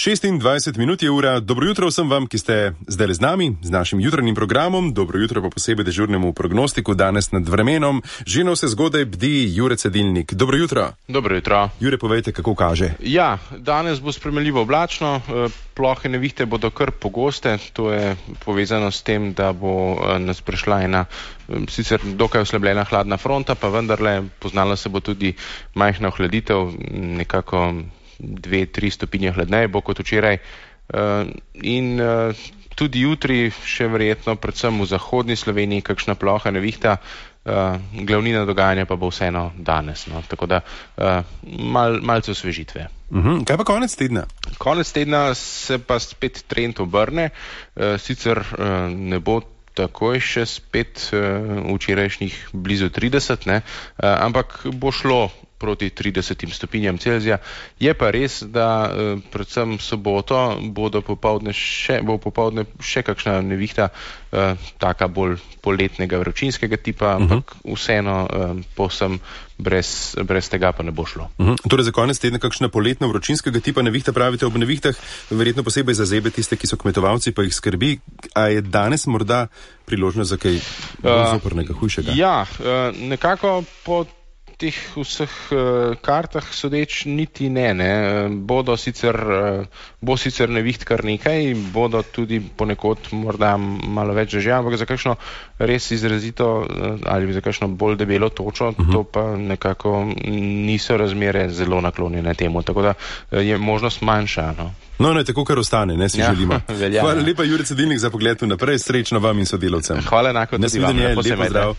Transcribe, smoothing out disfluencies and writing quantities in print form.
26 minut je ura. Dobro jutro vsem vam, ki ste zdaj z nami, z našim jutranjim programom. Dobro jutro pa posebej dežurnemu prognostiku. Danes nad vremenom že na vse zgodaj bdi Jure Cedilnik. Dobro jutro. Dobro jutro. Jure, povejte, kako kaže. Ja, danes bo sprejemljivo oblačno. Plohe nevihte bodo kar pogoste. To je povezano s tem, da bo nas prešla ena sicer dokaj oslabljena hladna fronta, pa vendarle poznala se bo tudi majhna ohladitev, nekako 2-3 stopinje hladneje bo kot včeraj. In tudi jutri še verjetno predvsem v zahodni Sloveniji kakšna ploha nevihta, glavnina dogajanja pa bo vseeno danes. No. Tako da malce osvežitve. Kaj pa konec tedna? Konec tedna se pa spet trend obrne, sicer ne bo takoj še spet včerajšnjih blizu 30, ne, ampak bo šlo proti 30 stopinjam Celzija. Je pa res, da predvsem soboto bo popoldne še kakšna nevihta, taka bolj poletnega vročinskega tipa, ampak vseeno povsem brez tega pa ne bo šlo. Torej za konec tedna kakšna poletna vročinskega tipa nevihta, pravite ob nevihtah, verjetno posebej za zebe tiste, ki so kmetovalci, pa jih skrbi. A je danes morda priložnost za kaj zoprnega, hujšega? Ja, nekako po teh vseh kartah sodeč niti ne. Bo sicer neviht kar nekaj, bodo tudi ponekod morda malo več dežja, ampak za kakšno res izrazito ali za kakšno bolj debelo točo, to pa nekako niso razmere zelo naklonjene temu, tako da je možnost manjša. No, ne, tako kar ostane, ne, si želimo. Velja, hvala lepa, Jure Cedilnik, za pogled vnaprej, srečno vam in sodelavcem. Hvala enako tudi vam. Nasvidenje, lepo zdrav.